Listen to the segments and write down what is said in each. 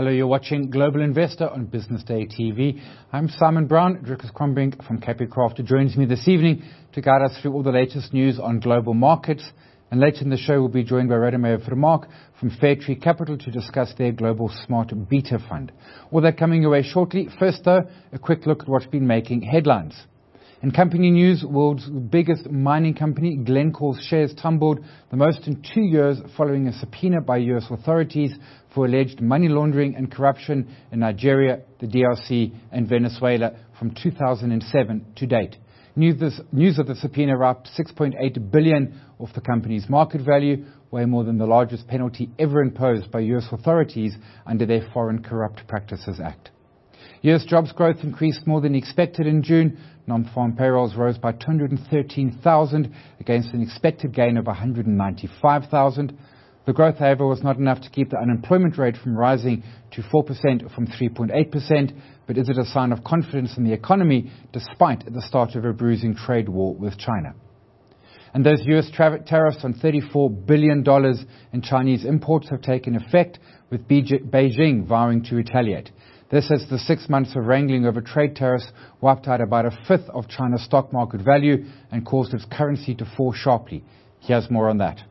Hello, you're watching Global Investor on Business Day TV. I'm Simon Brown. Dricus Crombrink from Capicraft joins me this evening to guide us through all the latest news on global markets. And later in the show, we'll be joined by Radomir Vermaak from Fairtree Capital to discuss their global smart beta fund. All that coming your way shortly. First, though, a quick look at what's been making headlines. In company news, world's biggest mining company, Glencore's shares tumbled the most in 2 years following a subpoena by U.S. authorities for alleged money laundering and corruption in Nigeria, the DRC and Venezuela from 2007 to date. News of the subpoena wrapped $6.8 billion off the company's market value, way more than the largest penalty ever imposed by U.S. authorities under their Foreign Corrupt Practices Act. U.S. jobs growth increased more than expected in June. Non-farm payrolls rose by 213,000 against an expected gain of 195,000. The growth, however, was not enough to keep the unemployment rate from rising to 4% from 3.8%, but is it a sign of confidence in the economy despite the start of a bruising trade war with China? And those U.S. tariffs on $34 billion in Chinese imports have taken effect, with Beijing vowing to retaliate. This as the 6 months of wrangling over trade tariffs wiped out about a fifth of China's stock market value and caused its currency to fall sharply. Here's more on that.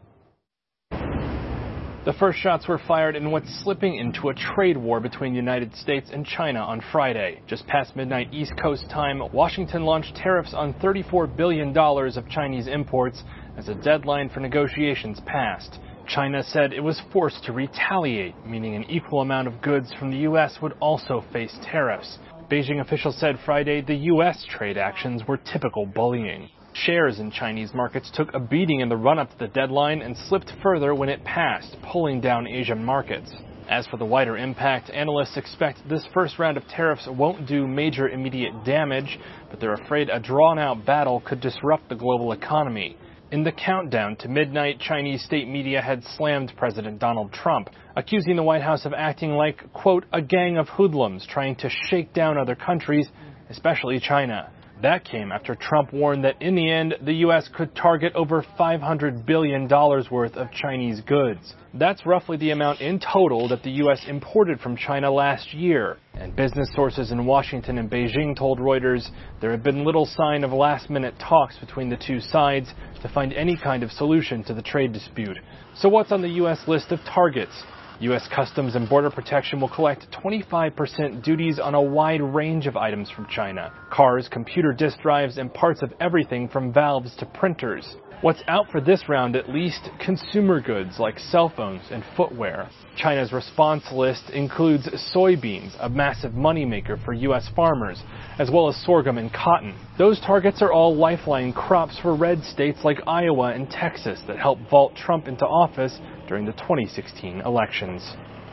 The first shots were fired in what's slipping into a trade war between the United States and China on Friday. Just past midnight East Coast time, Washington launched tariffs on $34 billion of Chinese imports as a deadline for negotiations passed. China said it was forced to retaliate, meaning an equal amount of goods from the U.S. would also face tariffs. Beijing officials said Friday the U.S. trade actions were typical bullying. Shares in Chinese markets took a beating in the run-up to the deadline and slipped further when it passed, pulling down Asian markets. As for the wider impact, analysts expect this first round of tariffs won't do major immediate damage, but they're afraid a drawn-out battle could disrupt the global economy. In the countdown to midnight, Chinese state media had slammed President Donald Trump, accusing the White House of acting like, quote, a gang of hoodlums trying to shake down other countries, especially China. That came after Trump warned that in the end, the U.S. could target over $500 billion worth of Chinese goods. That's roughly the amount in total that the U.S. imported from China last year. And business sources in Washington and Beijing told Reuters there had been little sign of last-minute talks between the two sides to find any kind of solution to the trade dispute. So what's on the U.S. list of targets? U.S. Customs and Border Protection will collect 25% duties on a wide range of items from China. Cars, computer disk drives, and parts of everything from valves to printers. What's out for this round, at least, consumer goods like cell phones and footwear. China's response list includes soybeans, a massive moneymaker for U.S. farmers, as well as sorghum and cotton. Those targets are all lifeline crops for red states like Iowa and Texas that helped vault Trump into office during the 2016 elections.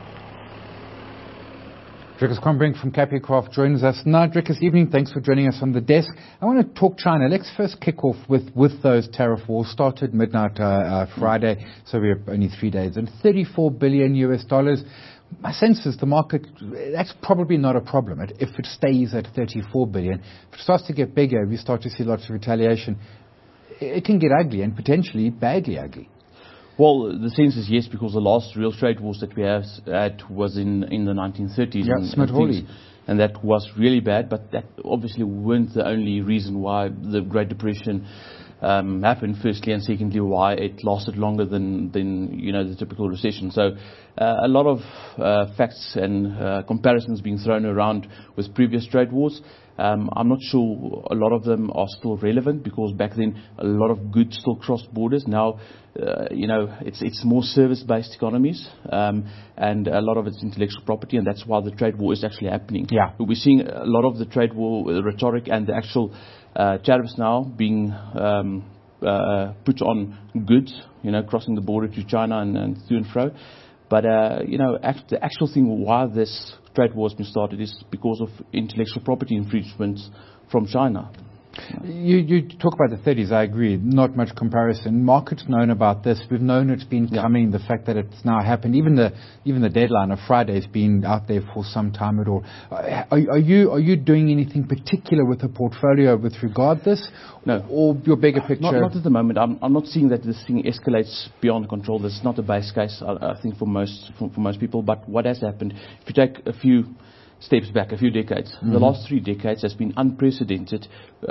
Dricus Crombrink from Capicraft joins us now. Dricus, evening. Thanks for joining us on the desk. I want to talk China. Let's first kick off with those tariff wars. Started midnight Friday, so we're only 3 days. And $34 billion US. My sense is the market, that's probably not a problem if it stays at $34 billion. If it starts to get bigger, we start to see lots of retaliation. It can get ugly and potentially badly ugly. Well, the sense is yes, because the last real trade wars that we had was in the 1930s. Yeah, Smith-Hawley. And that was really bad, but that obviously weren't the only reason why the Great Depression happened, firstly, and secondly, why it lasted longer than the typical recession. So a lot of facts and comparisons being thrown around with previous trade wars. I'm not sure a lot of them are still relevant, because back then a lot of goods still crossed borders. Now, it's more service-based economies, and a lot of it's intellectual property, and that's why the trade war is actually happening. Yeah. We're seeing a lot of the trade war rhetoric and the actual tariffs now being put on goods, crossing the border to China and to and fro. But, the actual thing why this trade war has been started is because of intellectual property infringements from China. You talk about the 30s, I agree. Not much comparison. Markets known about this. We've known it's been coming. The fact that it's now happened, even the deadline of Friday has been out there for some time at all. Are you doing anything particular with the portfolio with regard to this? No. Or your bigger picture? Not at the moment. I'm not seeing that this thing escalates beyond control. This is not a base case, I think, for most people. But what has happened, if you take a few steps back, a few decades. The last 3 decades has been unprecedented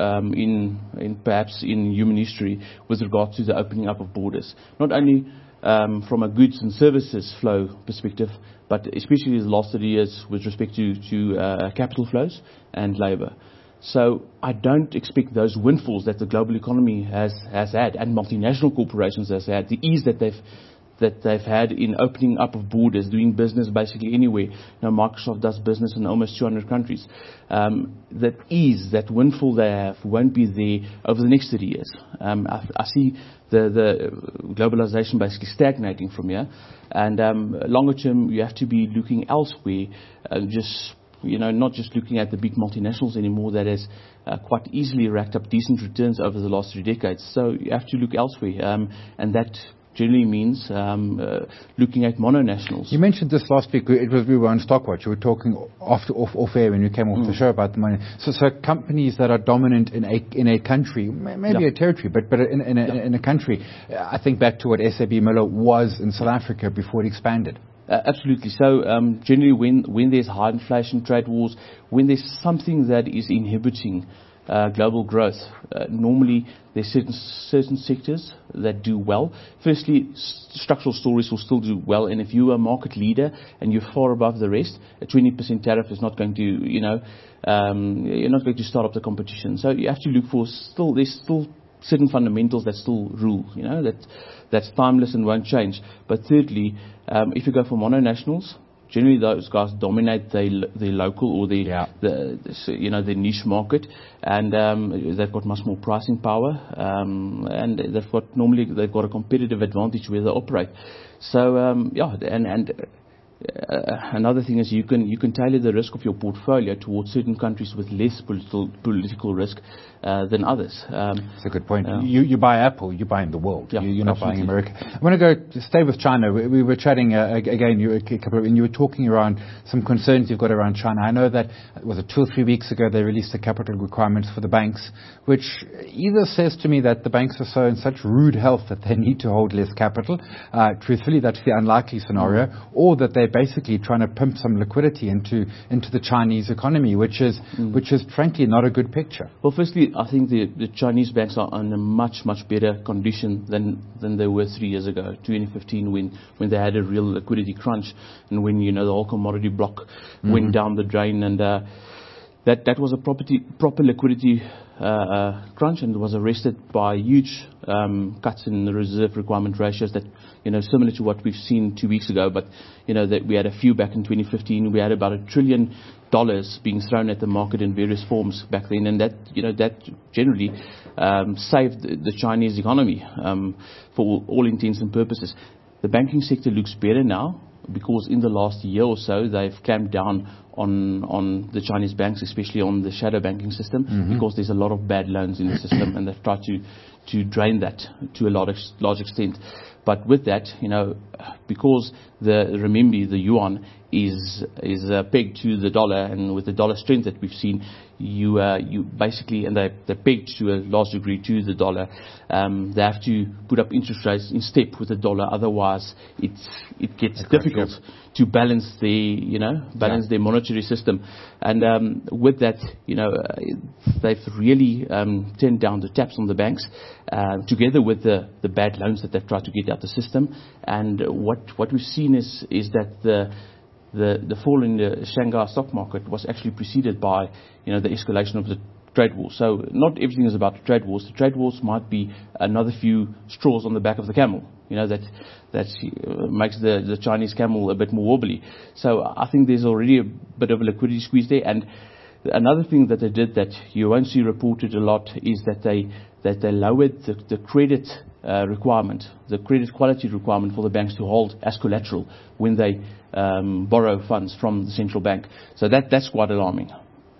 perhaps in human history with regard to the opening up of borders. Not only from a goods and services flow perspective, but especially the last 30 years with respect to capital flows and labour. So I don't expect those windfalls that the global economy has had and multinational corporations has had, the ease that they've had in opening up of borders, doing business basically anywhere. Microsoft does business in almost 200 countries. That ease, that windfall they have won't be there over the next 30 years. I see the globalization basically stagnating from here. And longer term, you have to be looking elsewhere, not just looking at the big multinationals anymore that has quite easily racked up decent returns over the last 3 decades. So you have to look elsewhere. And that generally means looking at mononationals. You mentioned this last week. We were on Stockwatch. You were talking off air when you came off the show about the money. So companies that are dominant in a country, maybe a territory, but in a country. I think back to what SAB Miller was in South Africa before it expanded. Absolutely. So generally when there's high inflation, trade wars, when there's something that is inhibiting global growth, normally there's certain sectors that do well. Firstly, structural stories will still do well, and if you're a market leader and you're far above the rest, a 20% tariff is not going to, you're not going to start up the competition. So you have to look for there's still certain fundamentals that still rule, that's timeless and won't change. But thirdly, if you go for mononationals, generally those guys dominate their local or their niche market, and they've got much more pricing power, and they've got a competitive advantage where they operate. So another thing is you can tailor the risk of your portfolio towards certain countries with less political risk than others. That's a good point. You buy Apple, you're buying the world. Yeah, you're not buying America. I want to stay with China. We were chatting again. You were talking around some concerns you've got around China. I know that was it 2 or 3 weeks ago they released the capital requirements for the banks, which either says to me that the banks are so in such rude health that they need to hold less capital. Truthfully, that's the unlikely scenario, or that they're basically trying to pump some liquidity into the Chinese economy, which is frankly not a good picture. Well, firstly, I think the Chinese banks are in a much better condition than they were 3 years ago, 2015, when they had a real liquidity crunch, and when the whole commodity block went down the drain, and that was a proper liquidity crunch, and was arrested by huge cuts in the reserve requirement ratios that similar to what we've seen 2 weeks ago, but that we had a few back in 2015. We had about $1 trillion being thrown at the market in various forms back then, and that generally saved the Chinese economy for all intents and purposes. The banking sector looks better now, because in the last year or so they've clamped down on the Chinese banks, especially on the shadow banking system, because there's a lot of bad loans in the system, and they've tried to drain that to a large extent. But with that, because the renminbi, the yuan, is pegged to the dollar, and with the dollar strength that we've seen, you basically, and they're pegged to a large degree to the dollar, they have to put up interest rates in step with the dollar, otherwise it gets difficult to balance their monetary system. And with that, they've really turned down the taps on the banks, together with the bad loans that they've tried to get out the system. And what we've seen is that the fall in the Shanghai stock market was actually preceded by the escalation of the trade war. So not everything is about the trade wars. The trade wars might be another few straws on the back of the camel, that makes the Chinese camel a bit more wobbly. So I think there's already a bit of a liquidity squeeze there. And another thing that they did that you won't see reported a lot is that they lowered the credit requirement, the credit quality requirement for the banks to hold as collateral when they borrow funds from the central bank. So that's quite alarming.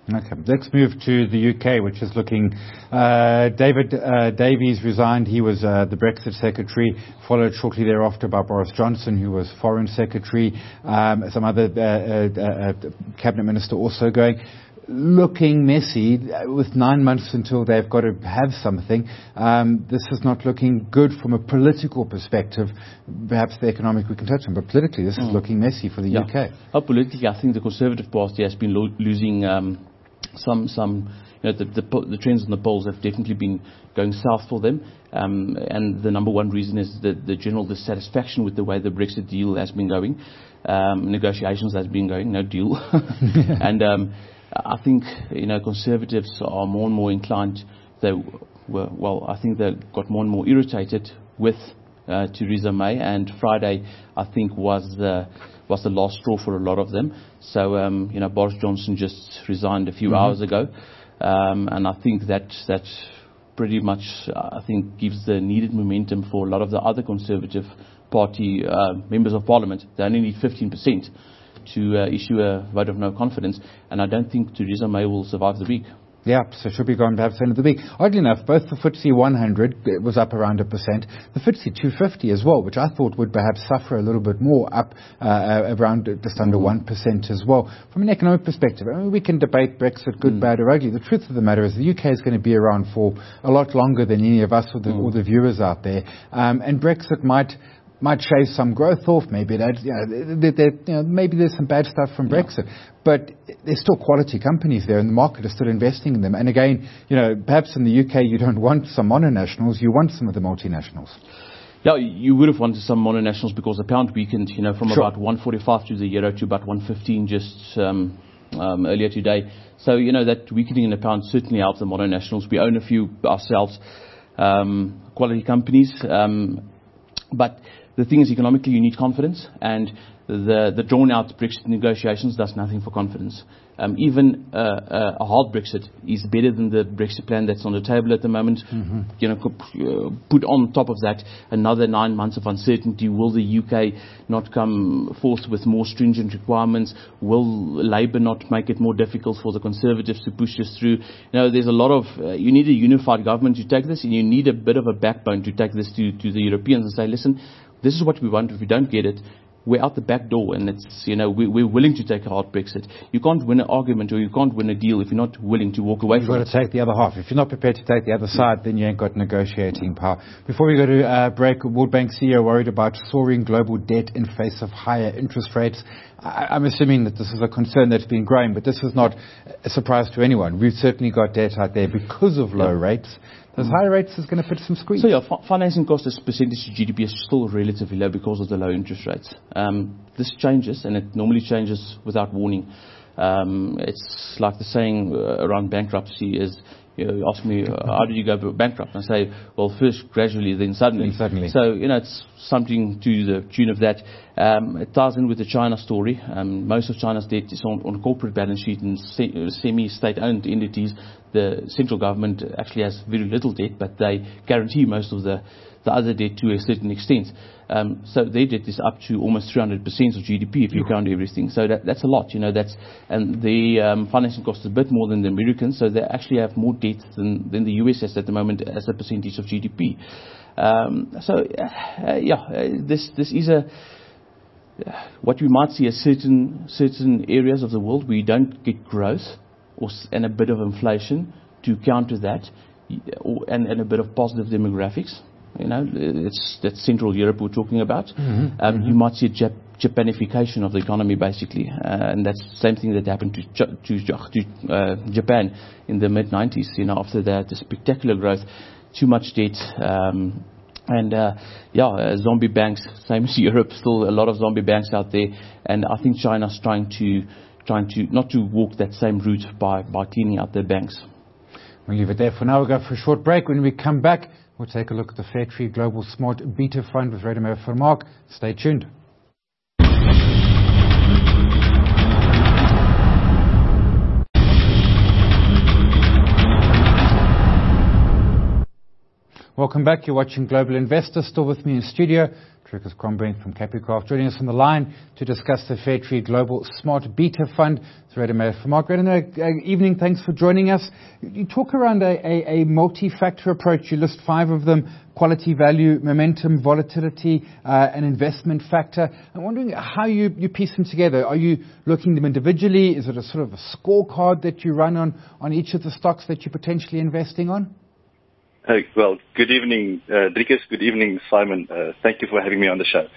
Okay, let's move to the UK, which is looking. David Davies resigned. He was the Brexit secretary, followed shortly thereafter by Boris Johnson, who was foreign secretary. Some other cabinet minister also going. Looking messy with 9 months until they've got to have something. This is not looking good from a political perspective. Perhaps the economic we can touch on, but politically this is looking messy for the UK. Politically, I think the Conservative Party has been losing some. The trends in the polls have definitely been going south for them, and the number one reason is the general dissatisfaction with the way the Brexit deal has been going. Negotiations has been going, no deal, and. I think Conservatives are more and more inclined. I think they got more and more irritated with Theresa May, and Friday I think was the last straw for a lot of them. So Boris Johnson just resigned a few hours ago, and I think that pretty much gives the needed momentum for a lot of the other Conservative Party members of Parliament. They only need 15%. To issue a vote of no confidence, and I don't think Theresa May will survive the week. Yeah, so she'll be gone perhaps end of the week. Oddly enough, both the FTSE 100 was up around 1%, the FTSE 250 as well, which I thought would perhaps suffer a little bit more, up around just under 1% as well. From an economic perspective, I mean, we can debate Brexit, good, bad or ugly. The truth of the matter is the UK is going to be around for a lot longer than any of us or the viewers out there, and Brexit might shave some growth off. Maybe maybe there's some bad stuff from Brexit, but there's still quality companies there, and the market is still investing in them. And again, perhaps in the UK you don't want some mononationals, you want some of the multinationals. Yeah, you would have wanted some mononationals because the pound weakened, from about 145 to the euro to about 115 just earlier today. So that weakening in the pound certainly helps the mononationals. We own a few ourselves, quality companies, but the thing is, economically, you need confidence, and the drawn-out Brexit negotiations does nothing for confidence. Even a hard Brexit is better than the Brexit plan that's on the table at the moment. Put on top of that another 9 months of uncertainty. Will the UK not come forth with more stringent requirements? Will Labour not make it more difficult for the Conservatives to push this through? There's a lot of... you need a unified government to take this, and you need a bit of a backbone to take this to the Europeans and say, listen, this is what we want. If we don't get it, we're out the back door, and it's we're willing to take a hard Brexit. You can't win an argument or you can't win a deal if you're not willing to walk away from it. You've got to take the other half. If you're not prepared to take the other side, then you ain't got negotiating power. Before we go to break, World Bank CEO worried about soaring global debt in face of higher interest rates. I'm assuming that this is a concern that's been growing, but this is not a surprise to anyone. We've certainly got debt out there because of low rates. Those higher rates is going to put some squeeze. So financing cost as percentage of GDP is still relatively low because of the low interest rates. This changes, and it normally changes without warning. It's like the saying around bankruptcy is, you ask me, how did you go bankrupt? And I say, well, first gradually, then suddenly. So, it's something to the tune of that. It ties in with the China story. Most of China's debt is on corporate balance sheet and semi-state-owned entities. The central government actually has very little debt, but they guarantee most of the other debt to a certain extent. So their debt is up to almost 300% of GDP if you count everything. So that's a lot, and the financing cost is a bit more than the Americans, so they actually have more debt than the US has at the moment as a percentage of GDP. This is what we might see as certain areas of the world where you don't get growth and a bit of inflation to counter that, and a bit of positive demographics. It's that Central Europe we're talking about. You might see a Japanification of the economy, basically, and that's the same thing that happened to Japan in the mid-90s. After that, the spectacular growth, too much debt, zombie banks. Same as Europe, still a lot of zombie banks out there, and I think China's trying to not to walk that same route by cleaning out their banks. We'll leave it there for now. We'll go for a short break. When we come back, we'll take a look at the Fairtree Global Smart Beta Fund with Radomir Vermaak. Stay tuned. Welcome back. You're watching Global Investor. Still with me in studio, Dricus Crombrink from Capicraft, joining us on the line to discuss the Fairtree Global Smart Beta Fund. It's Reda Meyer from Mark. Evening, thanks for joining us. You talk around a multi-factor approach. You list 5 of them: quality, value, momentum, volatility, and investment factor. I'm wondering how you piece them together. Are you looking at them individually? Is it a sort of a scorecard that you run on each of the stocks that you're potentially investing on? Well, good evening, Dricus. Good evening, Simon. Thank you for having me on the show.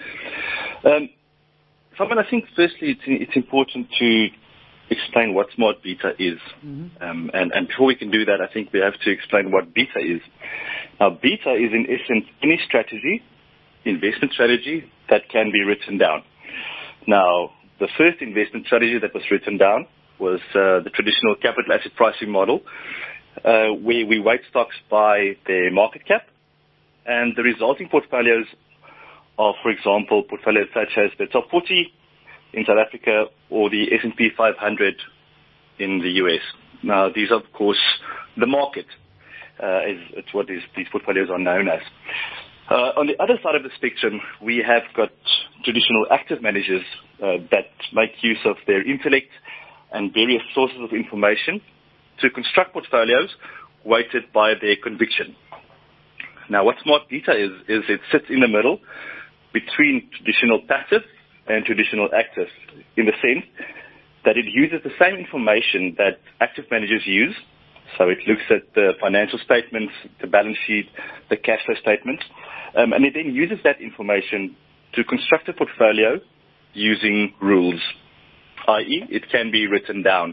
Simon, I think firstly it's important to explain what smart beta is. And before we can do that, I think we have to explain what beta is. Now, beta is in essence any strategy, investment strategy, that can be written down. Now, the first investment strategy that was written down was the traditional capital asset pricing model, where we weight stocks by their market cap, and the resulting portfolios are, for example, portfolios such as the top 40 in South Africa or the S&P 500 in the US. Now, these are, of course, the market. It's what these portfolios are known as. On the other side of the spectrum, we have got traditional active managers that make use of their intellect and various sources of information to construct portfolios weighted by their conviction. Now, what smart beta is it sits in the middle between traditional passive and traditional active, in the sense that it uses the same information that active managers use. So it looks at the financial statements, the balance sheet, the cash flow statements, and it then uses that information to construct a portfolio using rules, i.e. it can be written down.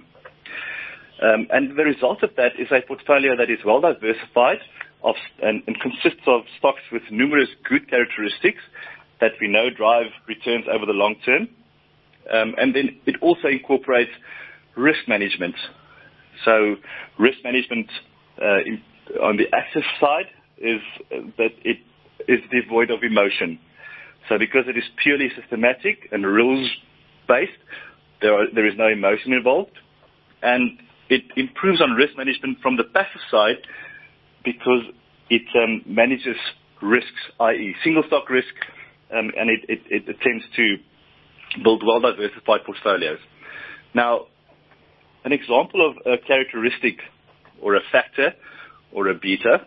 And the result of that is a portfolio that is well diversified and consists of stocks with numerous good characteristics that we know drive returns over the long term. And then it also incorporates risk management. So risk management on the active side is that it is devoid of emotion. So because it is purely systematic and rules-based, there is no emotion involved. And it improves on risk management from the passive side because it manages risks, i.e. single stock risk, and it attempts to build well-diversified portfolios. Now, an example of a characteristic or a factor or a beta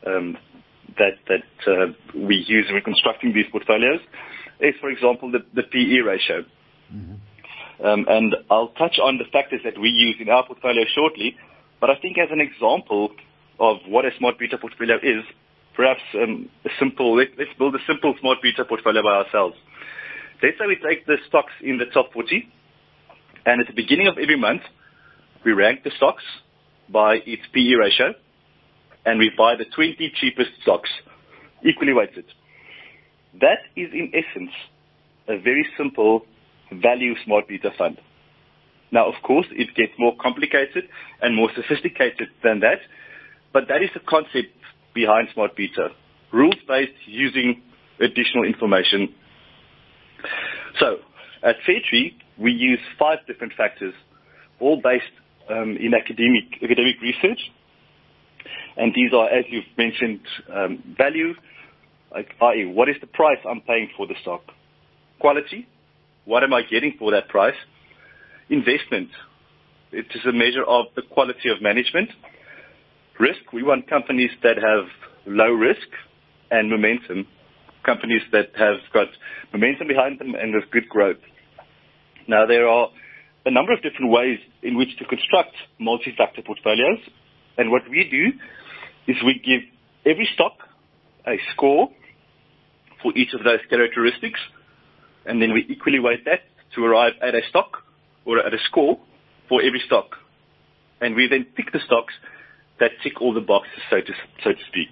that we use in constructing these portfolios is, for example, the PE ratio. And I'll touch on the factors that we use in our portfolio shortly, but I think as an example of what a smart beta portfolio is, perhaps let's build a simple smart beta portfolio by ourselves. Let's say we take the stocks in the top 40, and at the beginning of every month, we rank the stocks by its PE ratio, and we buy the 20 cheapest stocks, equally weighted. That is, in essence, a very simple value smart beta fund. Now, of course, it gets more complicated and more sophisticated than that, but that is the concept behind smart beta. Rules-based, using additional information. So, at Fairtree, we use 5 different factors, all based in academic research. And these are, as you've mentioned, value, i.e. what is the price I'm paying for the stock? Quality, what am I getting for that price? Investment, it is a measure of the quality of management. Risk, we want companies that have low risk. And momentum, companies that have got momentum behind them and with good growth. Now, there are a number of different ways in which to construct multi-factor portfolios. And what we do is we give every stock a score for each of those characteristics, and then we equally weight that to arrive at a stock or at a score for every stock. And we then pick the stocks that tick all the boxes, so to speak.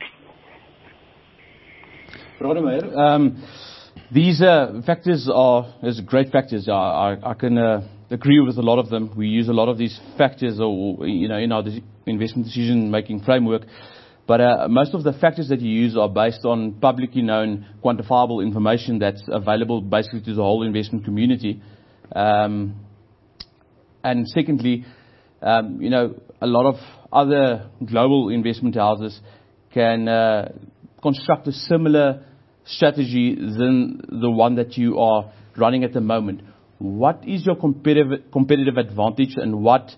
These factors are great factors. I can agree with a lot of them. We use a lot of these factors, in our investment decision-making framework. But most of the factors that you use are based on publicly known, quantifiable information that's available basically to the whole investment community. And secondly, a lot of other global investment houses can construct a similar strategy than the one that you are running at the moment. What is your competitive advantage, and what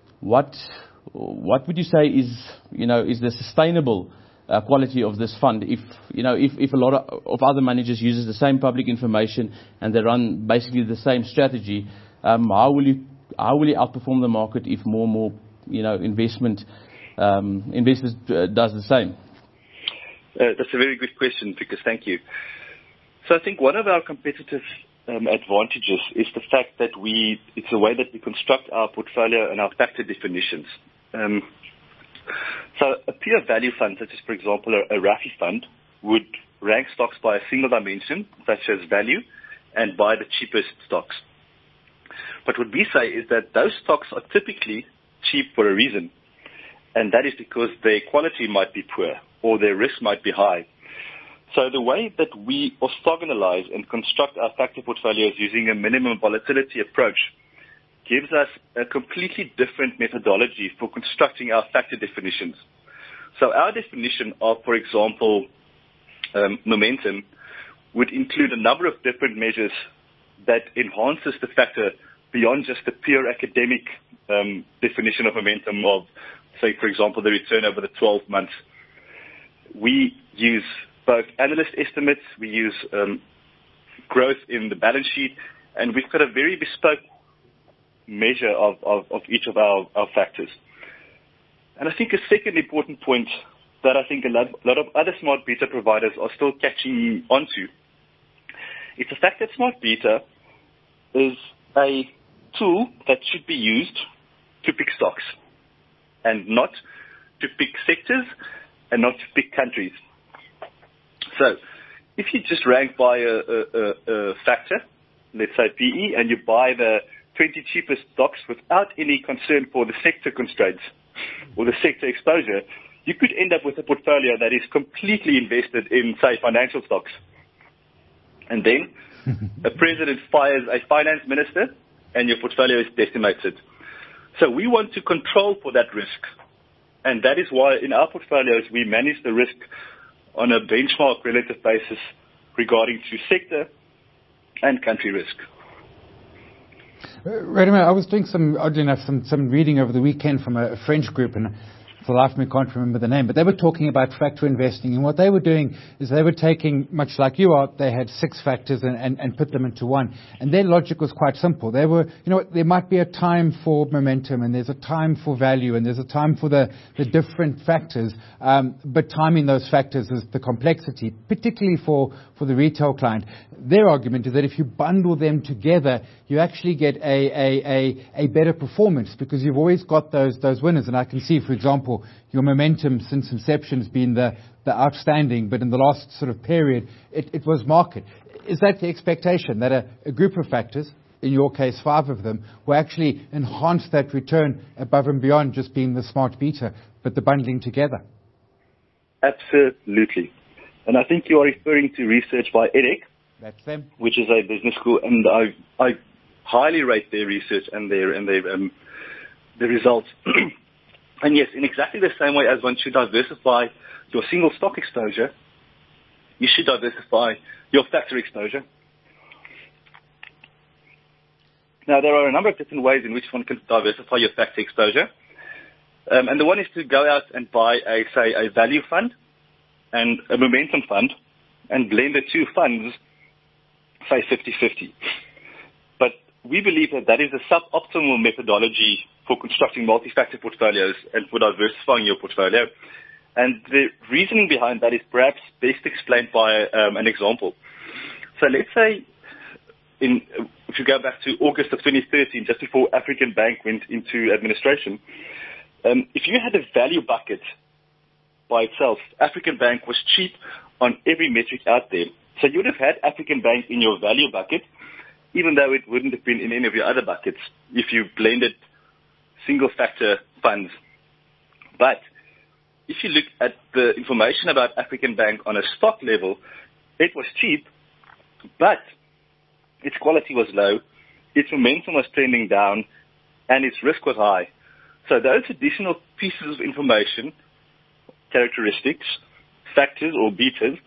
would you say is the sustainable quality of this fund? If a lot of other managers uses the same public information and they run basically the same strategy, how will you outperform the market if more and more investors does the same? That's a very good question, Vickers. Thank you. So I think one of our competitive advantages is the fact that it's the way that we construct our portfolio and our factor definitions. So a pure value fund, such as, for example, a RAFI fund, would rank stocks by a single dimension, such as value, and buy the cheapest stocks. But what we say is that those stocks are typically cheap for a reason, and that is because their quality might be poor or their risk might be high. So the way that we orthogonalize and construct our factor portfolios using a minimum volatility approach gives us a completely different methodology for constructing our factor definitions. So our definition of, for example, momentum would include a number of different measures that enhances the factor beyond just the pure academic definition of momentum of, say, for example, the return over the 12 months. We use both analyst estimates, we use growth in the balance sheet, and we've got a very bespoke measure of each of our factors. And I think a second important point that I think a lot of other smart beta providers are still catching onto, it's the fact that smart beta is a tool that should be used to pick stocks and not to pick sectors and not to pick countries. So if you just rank by a factor, let's say PE, and you buy the 20 cheapest stocks without any concern for the sector constraints or the sector exposure, you could end up with a portfolio that is completely invested in, say, financial stocks. And then a president fires a finance minister and your portfolio is decimated. So we want to control for that risk. And that is why in our portfolios we manage the risk on a benchmark relative basis regarding to sector and country risk. Redimer, I was doing oddly enough, some reading over the weekend from a French group, and for the life of me, I can't remember the name, but they were talking about factor investing, and what they were doing is they were taking, much like you are, they had 6 factors and put them into one. And their logic was quite simple. They were, there might be a time for momentum, and there's a time for value, and there's a time for the different factors, but timing those factors is the complexity, particularly for the retail client. Their argument is that if you bundle them together, you actually get a better performance, because you've always got those winners. And I can see, for example, your momentum since inception has been the outstanding, but in the last sort of period, it was market. Is that the expectation, that a group of factors, in your case 5 of them, will actually enhance that return above and beyond just being the smart beta, but the bundling together? Absolutely. And I think you are referring to research by EDHEC. That's them. Which is a business school, and I highly rate their research and their results. And yes, in exactly the same way as one should diversify your single stock exposure, you should diversify your factor exposure. Now, there are a number of different ways in which one can diversify your factor exposure. And the one is to go out and buy, a value fund and a momentum fund and blend the 2 funds, say 50-50. But we believe that is a suboptimal methodology for constructing multi-factor portfolios and for diversifying your portfolio. And the reasoning behind that is perhaps best explained by an example. So let's say, if you go back to August of 2013, just before African Bank went into administration, if you had a value bucket by itself, African Bank was cheap on every metric out there. So you would have had African Bank in your value bucket, even though it wouldn't have been in any of your other buckets if you blended single factor funds. But if you look at the information about African Bank on a stock level, it was cheap, but its quality was low, its momentum was trending down, and its risk was high. So those additional pieces of information, characteristics, factors or betas,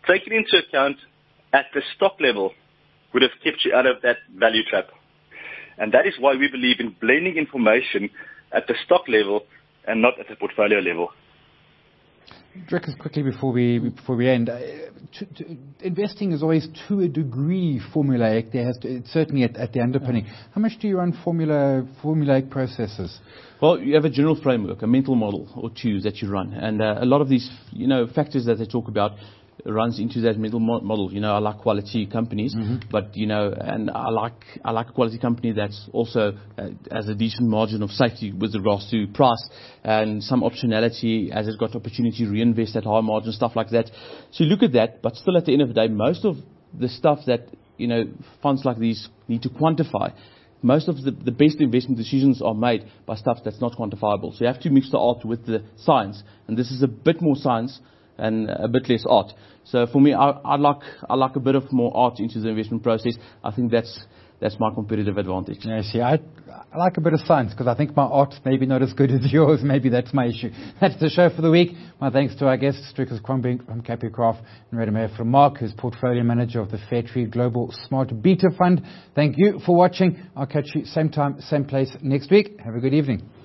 taken into account at the stock level would have kept you out of that value trap. And that is why we believe in blending information at the stock level and not at the portfolio level. Dricus, quickly before we end, investing is always to a degree formulaic. It's certainly at the underpinning. How much do you run formulaic processes? Well, you have a general framework, a mental model or two that you run, and a lot of these, factors that they talk about runs into that mental model. I like quality companies, but and I like a quality company that's also has a decent margin of safety with regards to price and some optionality as it's got opportunity to reinvest at high margin, stuff like that. So you look at that, but still at the end of the day, most of the stuff that funds like these need to quantify. Most of the best investment decisions are made by stuff that's not quantifiable. So you have to mix the art with the science, and this is a bit more science and a bit less art. So for me, I like a bit of more art into the investment process. I think that's my competitive advantage. Yeah, see, I like a bit of science because I think my art's maybe not as good as yours. Maybe that's my issue. That's the show for the week. My thanks to our guests, Dricus Crombrink from Capicraft and Reda from Mark, who's portfolio manager of the Fairtree Global Smart Beta Fund. Thank you for watching. I'll catch you same time, same place next week. Have a good evening.